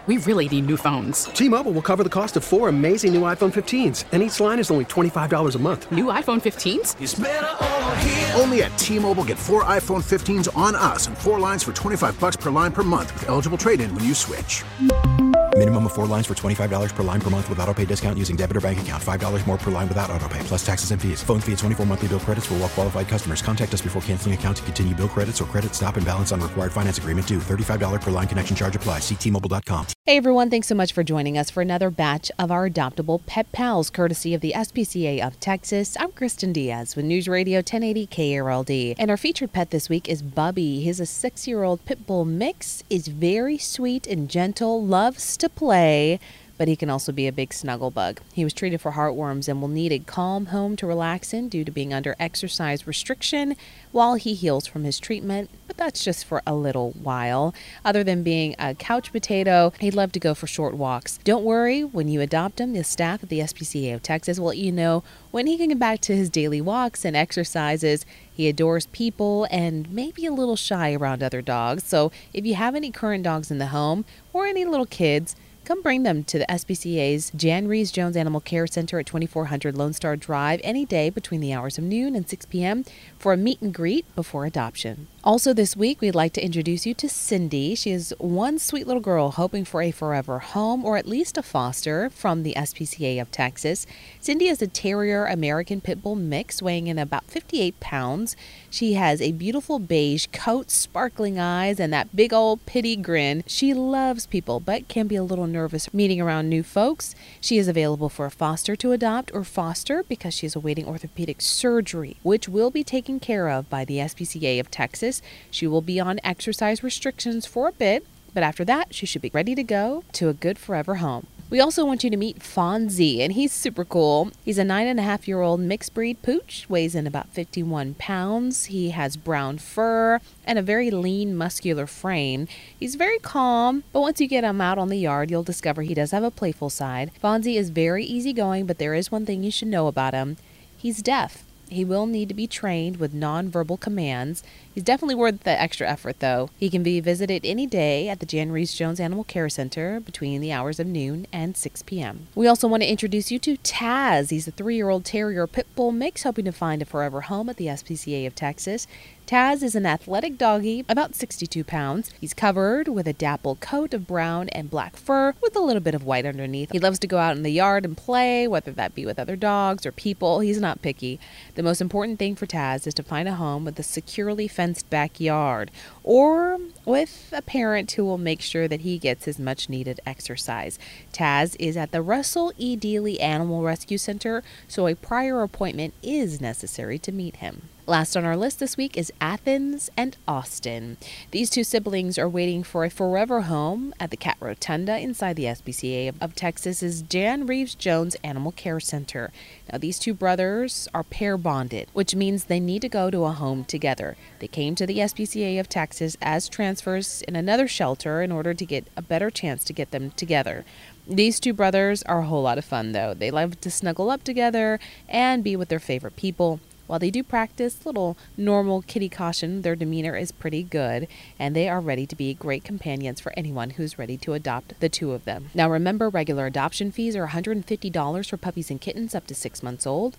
We really need new phones. T-Mobile will cover the cost of 4 amazing new iPhone 15s, and each line is only $25 a month. New iPhone 15s? It's better over here. Only at T-Mobile, get 4 iPhone 15s on us and 4 lines for $25 per line per month with eligible trade-in when you switch. Minimum of 4 lines for $25 per line per month with autopay discount using debit or bank account. $5 more per line without autopay, plus taxes and fees. Phone fee at 24 monthly bill credits for well-qualified customers. Contact us before canceling account to continue bill credits or credit stop and balance on required finance agreement due. $35 per line connection charge applies. See T-Mobile.com. Hey everyone, thanks so much for joining us for another batch of our Adoptable Pet Pals, courtesy of the SPCA of Texas. I'm Kristen Diaz with News Radio 1080 KRLD. And our featured pet this week is Bubby. He's a 6-year-old pit bull mix, is very sweet and gentle, loves to play, but he can also be a big snuggle bug. He was treated for heartworms and will need a calm home to relax in due to being under exercise restriction while he heals from his treatment, but that's just for a little while. Other than being a couch potato, he'd love to go for short walks. Don't worry, when you adopt him, the staff at the SPCA of Texas will let you know when he can get back to his daily walks and exercises. He adores people and may be a little shy around other dogs, so if you have any current dogs in the home or any little kids, come bring them to the SPCA's Jan Reeves Jones Animal Care Center at 2400 Lone Star Drive any day between the hours of noon and 6 p.m. for a meet and greet before adoption. Also this week, we'd like to introduce you to Cindy. She is one sweet little girl hoping for a forever home or at least a foster from the SPCA of Texas. Cindy is a Terrier American Pit Bull mix weighing in about 58 pounds. She has a beautiful beige coat, sparkling eyes, and that big old pity grin. She loves people but can be a little nervous meeting around new folks. She is available for a foster to adopt or foster because she is awaiting orthopedic surgery, which will be taken care of by the SPCA of Texas. She will be on exercise restrictions for a bit, but after that, she should be ready to go to a good forever home. We also want you to meet Fonzie, and he's super cool. He's a 9.5-year-old mixed breed pooch, weighs in about 51 pounds. He has brown fur and a very lean, muscular frame. He's very calm, but once you get him out on the yard, you'll discover he does have a playful side. Fonzie is very easygoing, but there is one thing you should know about him. He's deaf. He will need to be trained with nonverbal commands. He's definitely worth the extra effort, though. He can be visited any day at the Jan Reeves Jones Animal Care Center between the hours of noon and 6 p.m. We also want to introduce you to Taz. He's a 3-year-old Terrier Pit Bull mix hoping to find a forever home at the SPCA of Texas. Taz is an athletic doggy, about 62 pounds. He's covered with a dappled coat of brown and black fur with a little bit of white underneath. He loves to go out in the yard and play, whether that be with other dogs or people. He's not picky. The most important thing for Taz is to find a home with a securely fenced backyard or with a parent who will make sure that he gets his much needed exercise. Taz is at the Russell E. Dealey Animal Rescue Center, so a prior appointment is necessary to meet him. Last on our list this week is Athens and Austin. These two siblings are waiting for a forever home at the Cat Rotunda inside the SPCA of Texas's Jan Reeves Jones Animal Care Center. Now, these two brothers are pair bonded, which means they need to go to a home together. They came to the SPCA of Texas as transfers in another shelter in order to get a better chance to get them together. These two brothers are a whole lot of fun, though. They love to snuggle up together and be with their favorite people. While they do practice little normal kitty caution, their demeanor is pretty good, and they are ready to be great companions for anyone who's ready to adopt the two of them. Now remember, regular adoption fees are $150 for puppies and kittens up to 6 months old,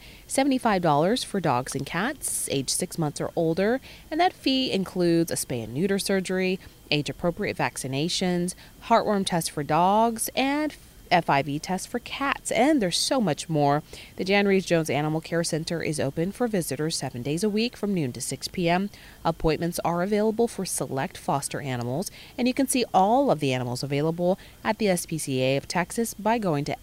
$75 for dogs and cats age 6 months or older, and that fee includes a spay and neuter surgery, age-appropriate vaccinations, heartworm tests for dogs, and FIV test for cats, and there's so much more. The Jan Reeves Jones Animal Care Center is open for visitors 7 days a week from noon to 6 p.m. Appointments are available for select foster animals, and you can see all of the animals available at the SPCA of Texas by going to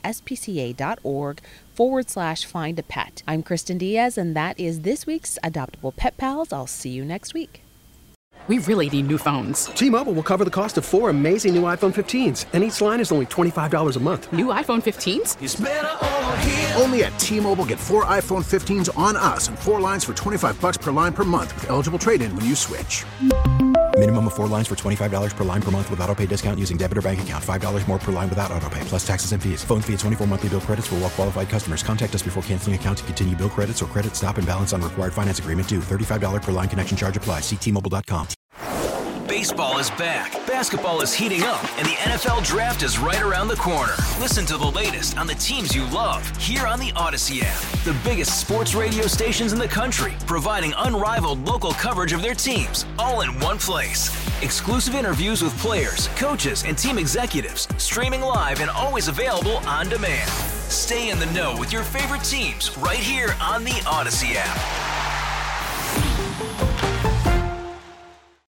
spca.org/find a pet. I'm Kristen Diaz, and that is this week's Adoptable Pet Pals. I'll see you next week. We really need new phones. T-Mobile will cover the cost of 4 amazing new iPhone 15s, and each line is only $25 a month. New iPhone 15s? It's better over here. Only at T-Mobile, get 4 iPhone 15s on us and 4 lines for $25 per line per month with eligible trade-in when you switch. Minimum of 4 lines for $25 per line per month with autopay discount using debit or bank account. $5 more per line without autopay, plus taxes and fees. Phone fee at 24 monthly bill credits for well-qualified customers. Contact us before canceling account to continue bill credits or credit stop and balance on required finance agreement due. $35 per line connection charge applies. See T-Mobile.com. Baseball is back, basketball is heating up, and the NFL Draft is right around the corner. Listen to the latest on the teams you love here on the Odyssey app. The biggest sports radio stations in the country, providing unrivaled local coverage of their teams, all in one place. Exclusive interviews with players, coaches, and team executives, streaming live and always available on demand. Stay in the know with your favorite teams right here on the Odyssey app.